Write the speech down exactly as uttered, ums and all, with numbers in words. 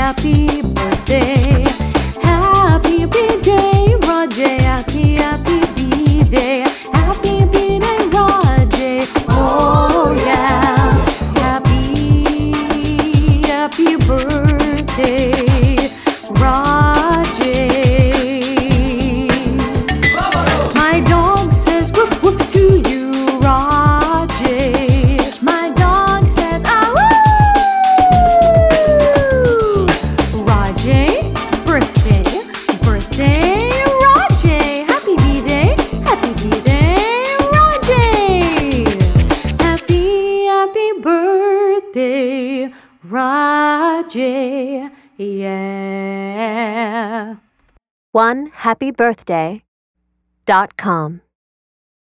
happy birthday. Happy B-Day, Rajay. Happy, happy B-Day. Happy B-Day, Rajay. Oh yeah. Happy, happy birthday, Rajay. My dog says woof woof to you, Rajay. My dog says ah woo. Rajay, birthday, birthday, Rajay. Happy B-Day, happy B-Day, Rajay. Happy, happy birthday, Rajay. Yeah. one happy birthday dot com